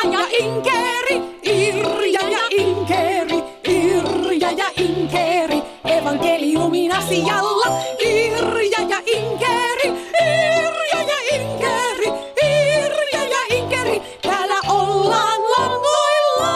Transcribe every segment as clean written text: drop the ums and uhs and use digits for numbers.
ja Inkeri, Irja ja Inkeri, Irja ja Inkeri, evankeliumin asialla. Irja ja Inkeri, Irja ja Inkeri, Irja ja Inkeri, täällä ollaan langoilla.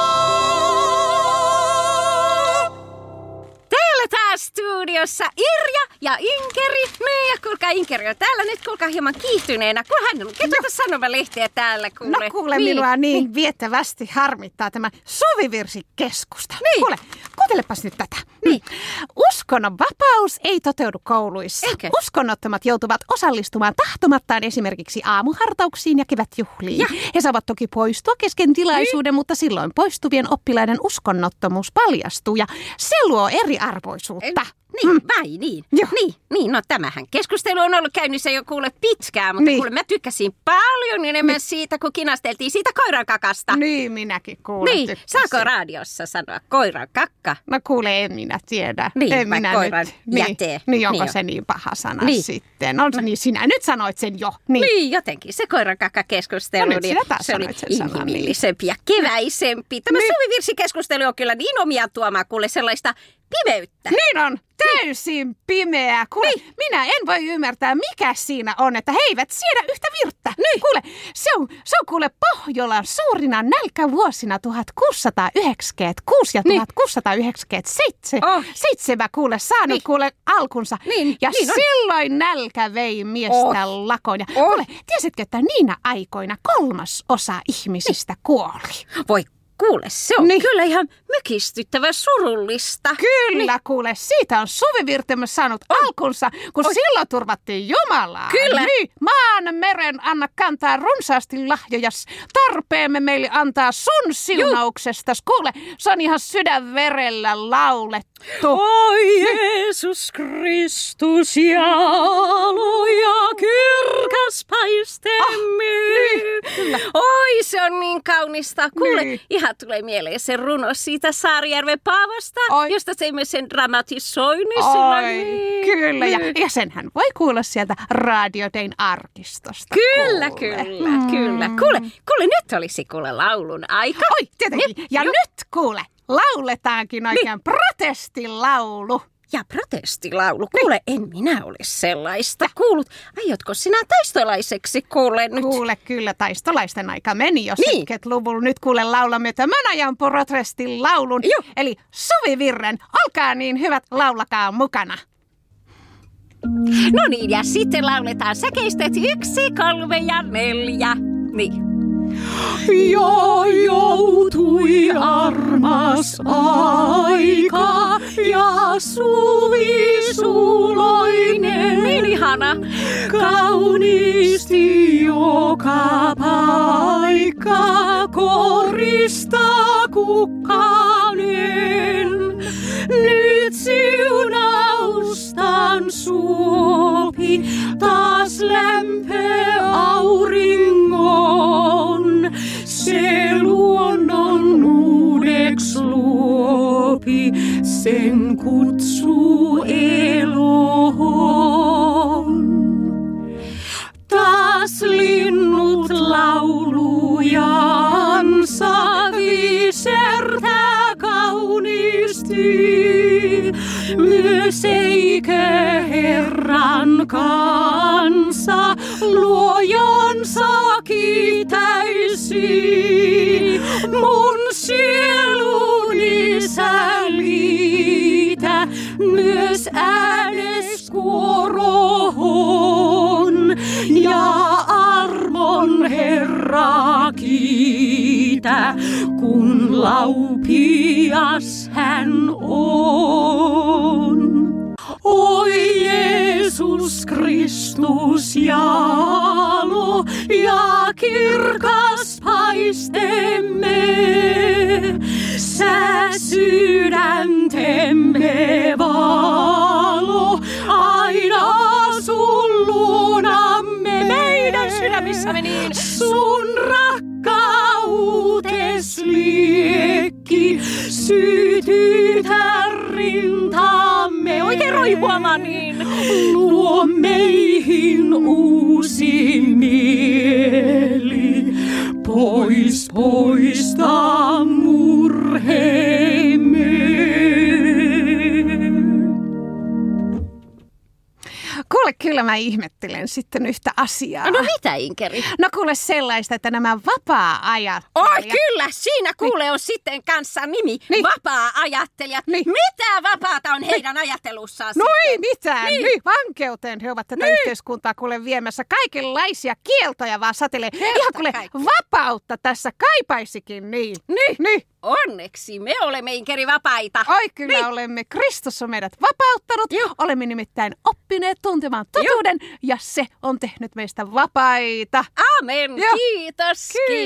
Täällä taas studiossa Irja ja Inkeri. Ja kuulkaa, Inkeri on täällä nyt, kuulkaa hieman kiihtyneenä, kun hän on tuota sanomalehtiä täällä, kuule. No kuule, minua niin viettävästi harmittaa tämä suvivirsikeskusta. Niin. Kuule, kuuntelepas nyt tätä. Niin. Uskonnon vapaus ei toteudu kouluissa. Eikö? Uskonnottomat joutuvat osallistumaan tahtomattaan esimerkiksi aamuhartauksiin ja kevätjuhliin. Ja. He saavat toki poistua kesken tilaisuuden, mutta silloin poistuvien oppilaiden uskonnottomuus paljastuu ja se luo eriarvoisuutta. Niin, vai niin? Joo. Niin, no tämähän keskustelu on ollut käynnissä jo kuule pitkään, mutta Niin. kuule mä tykkäsin paljon enemmän siitä, kun kinasteltiin siitä koiran kakasta. Niin, minäkin kuule Niin, tykkäsin. saako radiossa sanoa koiran kakka? No kuule, en minä tiedä. Niin, en vai minä koiran nyt. jäte. Niin, onko Niin se niin paha sana Niin. sitten? No niin, sinä nyt sanoit sen jo. Niin, jotenkin se koiran kakka keskustelu, No nyt sinä taas se oli sanoit sen sanan, inhimillisempi ja keväisempi. Tämä Niin. suvivirsikeskustelu on kyllä niin omia tuomaan kuule sellaista pimeyttä. Niin on, täysin pimeää. Kuule, minä en voi ymmärtää, mikä siinä on, että he eivät siedä yhtä virttä. Niin. Kuule, se on kuule Pohjolan suurina nälkävuosina 1696 ja 1697 kuule saanut kuule alkunsa. Niin, ja niin on. silloin nälkä vei miestä lakoon. Ja kuule, tiesitkö, että niinä aikoina 3/3 ihmisistä kuoli? Voi kuule, se on Niin. kyllä ihan mykistyttävän surullista. Kyllä, kuule, siitä on suvivirtemme saanut alkunsa, kun silloin turvattiin Jumalaa. Kyllä. Niin, maan meren anna kantaa runsaasti lahjoja, tarpeemme meille antaa sun siunauksestas. Kuule, se on ihan sydänverellä laulettu. Oi Jeesus Kristus, jalo ja kirkas paistemme. Kyllä. Oi, se on niin kaunista. Kuule, Niin. ihan tulee mieleen se runo siitä Saarijärven Paavasta, Oi. josta teimme sen dramatisoinnin. Oi, kyllä. Ja senhän voi kuulla sieltä Radio Dayn arkistosta. Kyllä, kuule. kyllä. Kuule, nyt olisi kuule laulun aika. Oi, tietenkin. Ja nyt kuule, lauletaankin oikein protestilaulu. Ja protestilaulu. Kuule, en minä ole sellaista kuullut. Aiotko sinä taistolaiseksi kuule nyt? Kuule, kyllä taistolaisten aika meni jo Niin. 70-luvulla. Nyt kuule laulamme tämän ajan protestilaulun. Joo. Eli suvivirren. Olkaa niin hyvät, laulakaa mukana. No niin, ja sitten lauletaan säkeistöt 1, 3 ja 4. Niin. Ja joutui armas aika ja suvisuloinen. Niin ihana. Kauniisti joka paikka koristaa kukkanen. Nyt siunaustan suopi taas lämpö auringon. Se luonnon uudeksi luopi, sen kutsuu eloon. Taas linnut laulujansa visertää kauniisti. Myös eikö Herran kansa luojansa kiitäisi. Mun sieluni sällitä myös ääneskuoroon ja armon Herra kiitä, kun laupias hän on. Oi Jeesus Kristus, jalo ja kirkas paistemme, sä sydäntemme valo, aina sun luonamme, meidän sydämissämme niin, sun rakkautes liekki, sytytä rintaamme, oikein roihuamaan niin, luo meihin uusi mieli, pois kyllä mä ihmettelen sitten yhtä asiaa. No mitä, Inkeri? No kuule sellaista, että nämä vapaa-ajattelijat... Oi kyllä, siinä kuule on sitten kanssa nimi. Vapaa-ajattelijat. Mitä vapaata on heidän ajattelussaan No sitten? ei mitään. Niin. Vankeuteen he ovat tätä yhteiskuntaa kuule viemässä. Kaikenlaisia kieltoja vaan satelee. Ihan kuule vapautta tässä kaipaisikin niin. Niin. Onneksi me olemme, Inkeri, vapaita. Oi kyllä olemme. Kristus on meidät vapauttanut. Olemme nimittäin oppineet tuntemaan totuuden ja se on tehnyt meistä vapaita. Amen. Kiitos.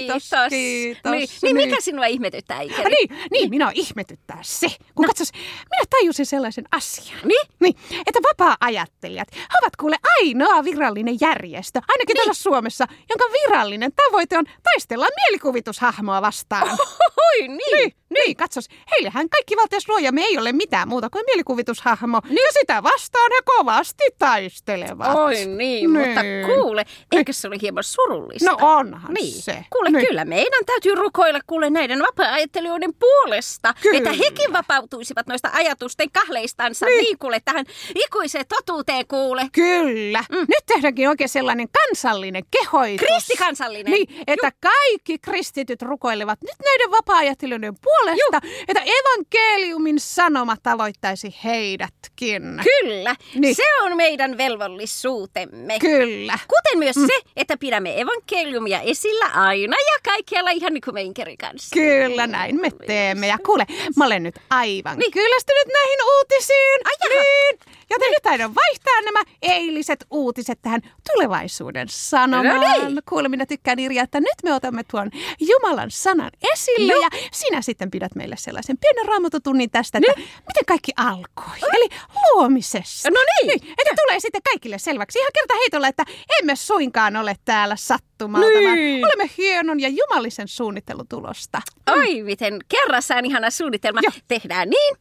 Niin, mikä sinua ihmetyttää, Inkeri? Niin, minua ihmetyttää se. Kun katsos, minä tajusin sellaisen asian. Niin, että vapaa-ajattelijat ovat kuule ainoa virallinen järjestö, ainakin täällä Suomessa, jonka virallinen tavoite on taistella mielikuvitushahmoa vastaan. Oi, Niin, katsos, heillehän kaikki valtias luojamme ei ole mitään muuta kuin mielikuvitushahmo. Ja sitä vastaan he kovasti taistelevat. Oi niin, mutta kuule, eikö se ole hieman surullista? No onhan se. Kuule, kyllä meidän täytyy rukoilla kuule näiden vapaa-ajattelijoiden puolesta, että hekin vapautuisivat noista ajatusten kahleistansa. Niin kuule, tähän ikuiseen totuuteen kuule. Kyllä. Nyt tehdäänkin oikein sellainen kansallinen kehoitus. Kristikansallinen. Niin, että kaikki kristityt rukoilevat nyt näiden vapaa-ajattelijoiden puolesta, että evankeliumin sanoma tavoittaisi heidätkin. Kyllä, se on meidän velvollisuutemme. Kyllä. Kuten myös se, että pidämme evankeliumia esillä aina ja kaikkialla ihan niin kuin me Inkerin kanssa. Kyllä, näin me teemme. Ja kuule, mä olen nyt aivan kyllästynyt näihin uutisiin. Niin. Joten nyt aion vaihtaa nämä eiliset uutiset tähän tulevaisuuden sanomaan. Kuule, minä tykkään, Irja, että nyt me otamme tuon Jumalan sanan esille ja sinä sitten pidät meille sellaisen pienen raamatutunnin tästä, että miten kaikki alkoi. Eli luomisesta. No niin. Että tulee sitten kaikille selväksi ihan kerta heitolla, että emme suinkaan ole täällä sattumalta, vaan olemme hienon ja jumalisen suunnittelun tulosta. Oi, miten kerrassaan ihana suunnitelma. Tehdään niin.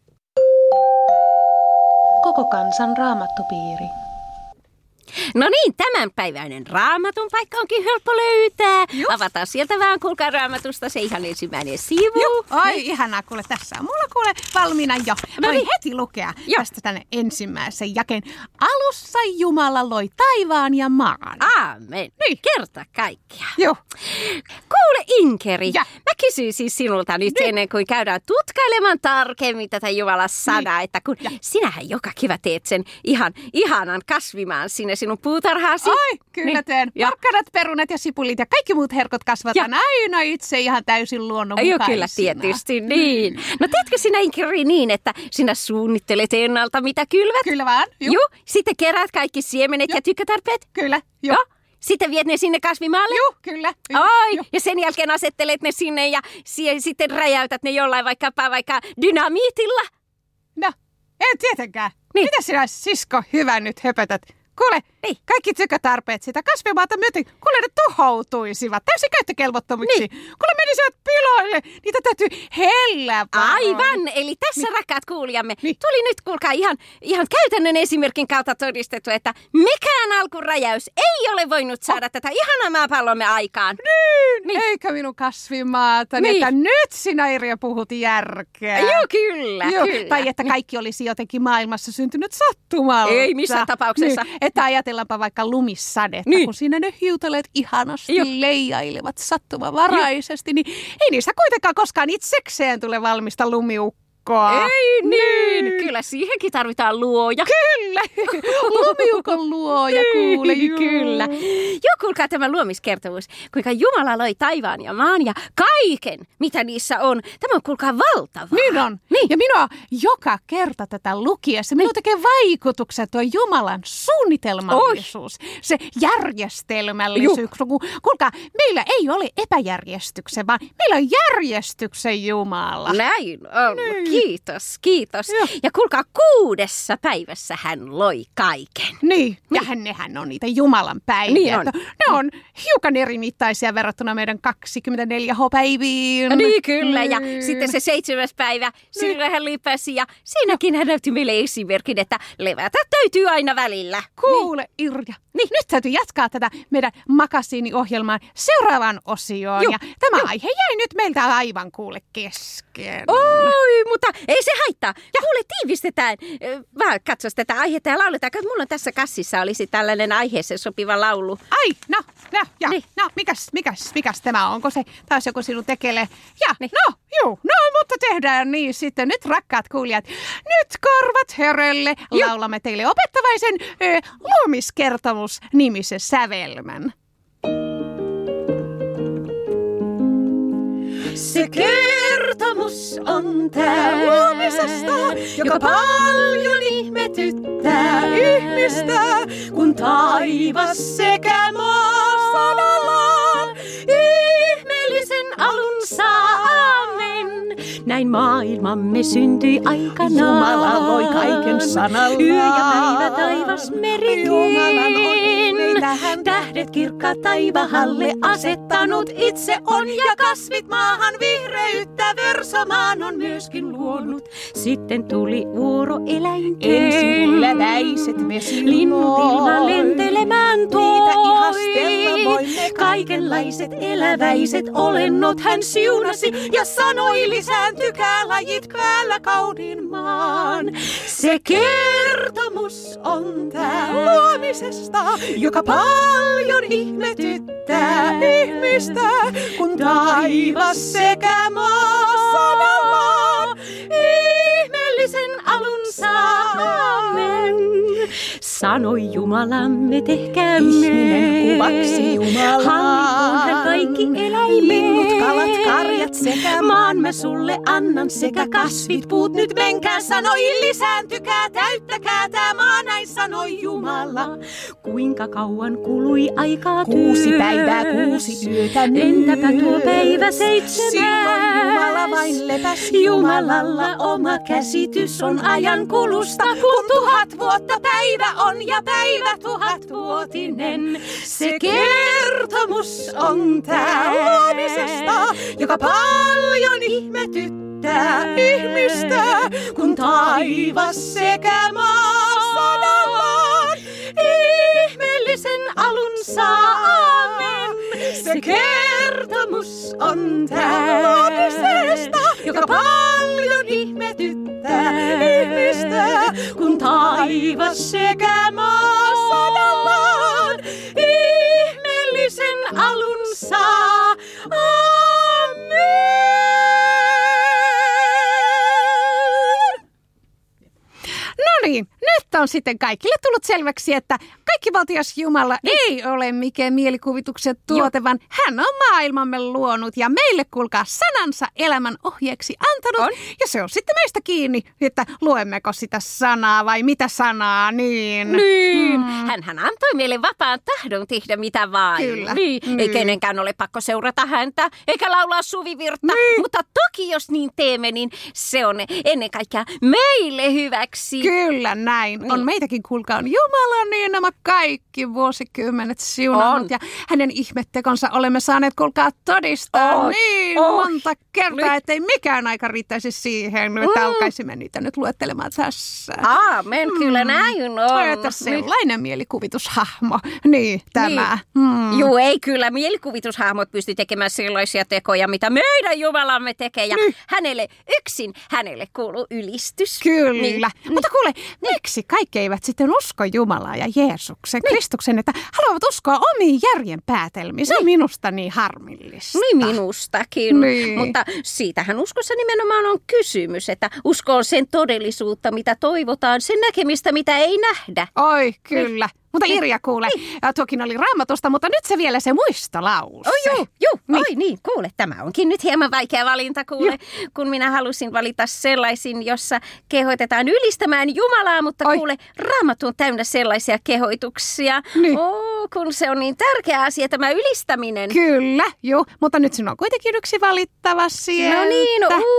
Koko kansan raamattupiiri. No niin, tämänpäiväinen raamatun paikka onkin helppo löytää. Avataan sieltä vähän, kuulkaa raamatusta se ihan ensimmäinen sivu. Oi, ihanaa, kuule, tässä on mulla kuule valmiina jo. Voin heti lukea tästä tänne ensimmäisen jakeen. Alussa Jumala loi taivaan ja maan. Aamen. Kerta kaikkiaan. Joo. Kuule, Inkeri, mä kysyisin sinulta nyt ennen kuin käydään tutkailemaan tarkemmin tätä Jumalan sanaa, että kun sinähän joka kevät teet sen ihanan kasvimaan sinne sinun puutarhaasi. Ai, kyllä teen. Porkkanat, perunat ja sipulit ja kaikki muut herkot kasvataan aina itse ihan täysin luonnonmukaisina. Joo, kyllä tietysti, niin. No teetkö sinä, Inkeri, niin, että sinä suunnittelet ennalta, mitä kylvät? Kyllä vaan. Joo. Sitten keräät kaikki siemenet ja tykkätarpeet? Kyllä, joo. Sitten viet ne sinne kasvimaalle? Joo, kyllä. Ja sen jälkeen asettelet ne sinne ja sitten räjäytät ne jollain vaikka dynamiitilla? No, en tietenkään. Mitä sinä, sisko, hyvä nyt höpötät? Kuule, kaikki tykötarpeet sitä kasvimaata myöten, kuule ne tuhoutuisivat täysin käyttökelvottomiksi. Kuule menisivät piloille, niitä täytyy hellä. Aivan, eli tässä rakkaat kuulijamme tuli nyt kuulkaa ihan käytännön esimerkin kautta todistettu, että mikään alkuräjäys ei ole voinut saada tätä ihanaa maapallomme aikaan. Niin. Eikä minun kasvimaata, että nyt sinä, Irja, puhut järkeä. Joo, kyllä. Tai että kaikki olisi jotenkin maailmassa syntynyt sattumalta. Ei missään tapauksessa. Että ajatellaanpa vaikka lumissadetta, kun siinä ne hiutaleet ihanasti leijailevat sattumanvaraisesti, niin ei niistä kuitenkaan koskaan itsekseen tule valmista lumiukkoa. Ei niin, kyllä siihenkin tarvitaan luoja. Kyllä, lumiukon luoja, kuule. Kyllä. Joo, kuulkaa tämä luomiskertomus, kuinka Jumala loi taivaan ja maan ja kaiken, mitä niissä on. Tämä on, kuulkaa, valtavaa. Niin on. Ja minua joka kerta tätä lukiessa, minua tekee vaikutukset tuo Jumalan suunnitelmallisuus, se järjestelmällisyys. Kuulkaa, meillä ei ole epäjärjestyksen, vaan meillä on järjestyksen Jumala. Näin on. Kiitos. Ja kuulkaa, 6 päivässä hän loi kaiken. Niin, ja nehän on niitä Jumalan päiviä. Niin on. Ne on hiukan erimittaisia verrattuna meidän 24H-päiviin. Niin kyllä, ja sitten se 7. päivä, silloin hän lipäsi, ja siinäkin hän näytti meille esimerkin, että levätä täytyy aina välillä. Kuule, Irja, nyt täytyy jatkaa tätä meidän makasiiniohjelmaan seuraavaan osioon, ja tämä aihe jäi nyt meiltä aivan kuule kesken. Oi, mutta Mutta ei se haittaa. Kuule, tiivistetään. Vaan katsos tätä aihetta ja lauletaan. Mulla on tässä kassissa olisi tällainen aiheeseen sopiva laulu. Ai, no, Niin. mikäs tämä on? Onko se taas joku sinun tekele? Niin. Mutta tehdään niin sitten. Nyt rakkaat kuulijat, nyt korvat hörölle. Laulamme teille opettavaisen luomiskertomus-nimisen sävelmän. Se kertomus on tää luomisesta, joka paljon ihmetyttää ihmistä, kun taivas sekä maa sanallaan ihmeellisen alun saa. Amen. Näin maailmamme syntyi aikanaan. Jumala loi kaiken sanallaan. Yö ja päivä taivas merikin. Tähdet kirkkaat taivahalle asettanut itse on ja kasvit maahan vihreyttä versomaan on myöskin luonut. Sitten tuli vuoro eläinten. Ensin läväiset vesiluot. Linnut ilmaan lentelemään toi. Niitä ihastella voimme kaikenlaiset eläväiset olennot hän siunasi ja sanoi lisääntykää lajit päällä kauniin maan. Se kertomus on tää Luomisesta, joka paljon ihmetyttää ihmistä, kun taivas sekä maa sanallaan ihmeellisen alun saa. Amen. Sanoi Jumalamme, tehkäämme Ihminen kuvaksi Jumalaa. Hallitkoon hän kaikki eläimet. Linnut, kalat, karjat sekä maan mä sulle annan sekä kasvit, puut nyt menkää, sanoi lisääntykää, täyttäkää tää maa, näin sanoi Jumala. Kuinka kauan kului aikaa 6 päivää, 6 yötä nyt. Entäpä tuo päivä 7? Silloin Jumala vain lepäsi. Jumalalla oma käsitys on ajan kulusta, kun 1000 vuotta päivä on ja päivä 1000-vuotinen. Se kertomus on tää luomisesta, joka paljon ihmetyttää ihmistä, kun taivas sekä maa sanallaan ihmeellisen alun saa. Amen. Se kertomus on tää luomisesta, joka paljon ihmetyttää ihmistä, kun taivas sekä maa sanallaan ihmeellisen alun saa. Amen. No niin, nyt on sitten kaikille tullut selväksi, että kaikkivaltias Jumala ei ole mikään mielikuvituksen tuote, vaan hän on maailmamme luonut ja meille kuulkaa sanansa elämän ohjeeksi antanut. Ja se on sitten meistä kiinni, että luemmeko sitä sanaa vai mitä sanaa, niin. Hänhän antoi meille vapaan tahdon tehdä mitä vain. Kyllä. Ei kenenkään ole pakko seurata häntä, eikä laulaa suvivirttä. Mutta toki jos niin teemme, niin se on ennen kaikkea meille hyväksi. Kyllä näin. On meitäkin, kuulkaa, on Jumala niin nämä kaikki vuosikymmenet siunannut. Ja hänen ihmettekonsa olemme saaneet, kuulkaa, todistaa monta kertaa, ettei mikään aika riittäisi siihen, että alkaisimme niitä nyt luettelemaan tässä. Aamen, kyllä näin on. Että sellainen mielikuvitushahmo, niin tämä. Joo, ei kyllä mielikuvitushahmot pysty tekemään sellaisia tekoja, mitä meidän Jumalamme tekee. Ja hänelle kuuluu ylistys. Kyllä. Mutta kuule, miksi kaikki eivät sitten usko Jumalaa ja Jeesuksen, Kristuksen, että haluavat uskoa omiin järjen päätelmiin? Se on minusta niin harmillista. Niin minustakin. Mutta siitähän uskossa nimenomaan on kysymys, että usko on sen todellisuutta, mitä toivotaan, sen näkemistä, mitä ei nähdä. Oi, kyllä. Mutta Irja, kuule, tuokin oli Raamatusta, mutta nyt se vielä se muistolause. Kuule, tämä onkin nyt hieman vaikea valinta, kuule, kun minä halusin valita sellaisin, jossa kehoitetaan ylistämään Jumalaa, mutta kuule, Raamattu on täynnä sellaisia kehoituksia. Kun se on niin tärkeä asia, tämä ylistäminen. Kyllä, mutta nyt sinun on kuitenkin yksi valittava sieltä. No niin,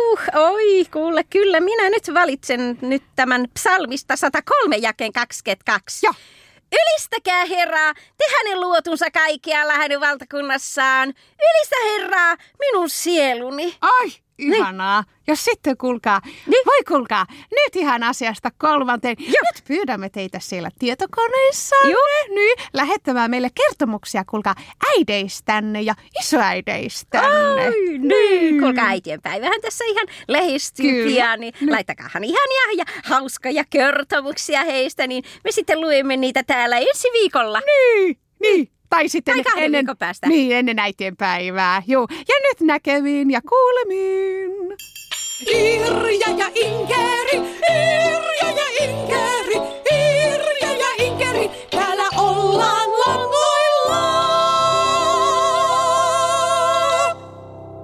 kuule, kyllä, minä nyt valitsen nyt tämän psalmista 103 jakeen 22. Ylistäkää Herraa, te hänen luotunsa kaikkialla hänen valtakunnassaan. Ylistä Herraa, minun sieluni. Ihanaa. Ja sitten kuulkaa, voi kuulkaa, nyt ihan asiasta 3. Nyt pyydämme teitä siellä tietokoneissa lähettämään meille kertomuksia, kuulkaa, äideistänne ja isoäideistänne. Ai, niin. Kuulkaa, äitienpäivähän tässä ihan lähestyy pian, niin laittakaahan ihania ja hauskoja kertomuksia heistä, niin me sitten luemme niitä täällä ensi viikolla. Niin. Tai sitten ennen päästä. Ennen äitienpäivää. Joo. Ja nyt näkemiin ja kuulemiin. Irja ja Inkeri, Irja ja Inkeri.